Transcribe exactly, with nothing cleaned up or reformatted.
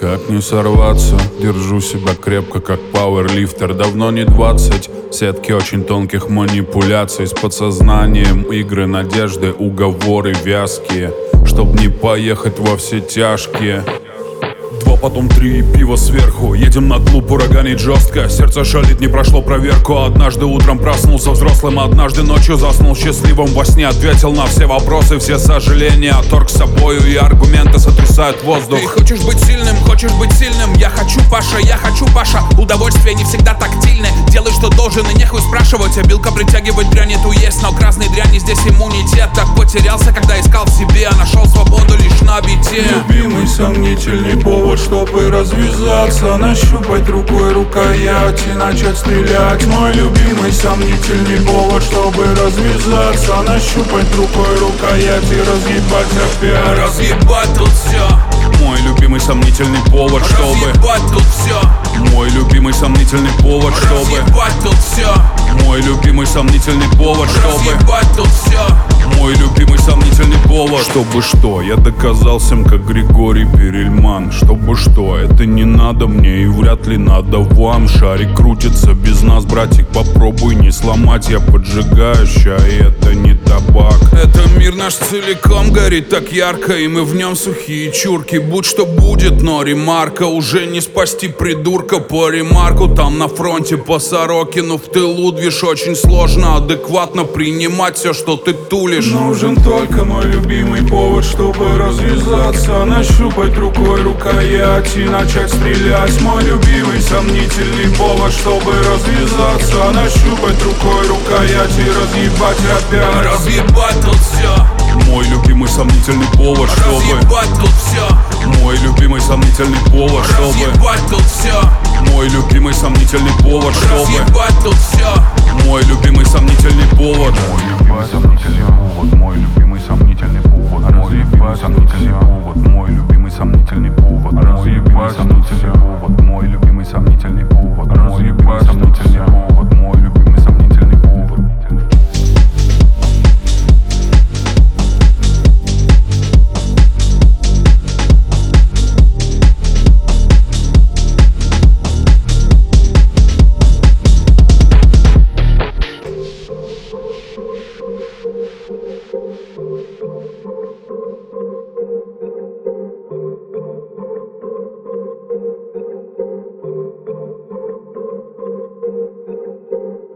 Как не сорваться, держу себя крепко, как пауэрлифтер. Давно не двадцать, сетки очень тонких манипуляций с подсознанием, игры надежды, уговоры вязкие, чтоб не поехать во все тяжкие. Два, потом три и пиво сверху. Едем на клуб, ураганит жестко. Сердце шалит, не прошло проверку. Однажды утром проснулся взрослым, однажды ночью заснул счастливым. Во сне ответил на все вопросы, все сожаления отторг с собою, и аргументы сотрясают воздух. Ты хочешь быть сильным, хочешь быть сильным. Я хочу, Паша, я хочу, Паша. Удовольствие не всегда тактильны. Делай, что должен, и нехуй спрашивать. Обилка притягивать дрянь эту есть, но красной дряни здесь иммунитет. Так потерялся, когда искал в себе, а нашел свободу лишь на бите. Любимый сомнительный повод, чтобы развязаться, нащупать рукой рукоять и начать стрелять. Мой любимый сомнительный повод, чтобы развязаться, нащупать рукой рукоять и разъебать опять. Разъебать тут все. Мой любимый сомнительный повод, чтобы Разъебать тут все. Мой любимый сомнительный повод, чтобы Разъебать тут все. Мой любимый сомнительный повод, чтобы Разъебать тут все. Мой любимый сомнительный повод. Чтобы что, я доказал всем, как Григорий Перельман. Чтобы что, это не надо мне и вряд ли надо вам. Шарик крутится без нас, братик, попробуй не сломать. Я поджигаю ща, и это не табак. Это мир наш целиком горит так ярко, и мы в нем сухие чурки. Будь что будет, но ремарка уже не спасти придурка. По ремарку там на фронте, по Сорокину в тылу движ. Очень сложно адекватно принимать все, что ты тулишь. Нужен только мой любимый повод, чтобы развязаться, нащупать рукой рукоять и начать стрелять. Мой любимый сомнительный повод, чтобы развязаться, нащупать рукой рукоять и разъебать опять. Разъебать тут все. Мой любимый сомнительный повод, чтобы Разъебать тут все. Мой любимый сомнительный повод, чтобы Разъебать тут все. Мой любимый сомнительный повод, чтобы Разъебать тут все. Мой любимый сомнительный повод. Мой любимый сомнительный повод, мой любимый сомнительный повод, мой любимый сомнительный повод, мой любимый сомнительный повод, мой любимый сомнительный повод.